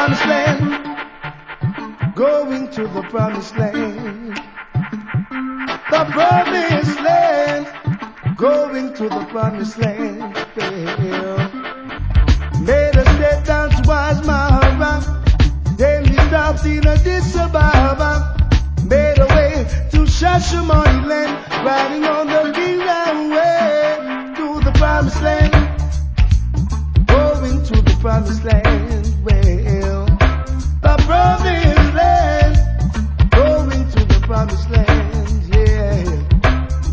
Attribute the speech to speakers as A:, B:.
A: promised land. Going to the promised land. The promised land. Going to the promised land. Yeah. Made a step down towards Mahara. Then we stopped in Addis Ababa. Made a way to Shashamani land. Riding on the Kingdom way to the promised land. Going to the promised land.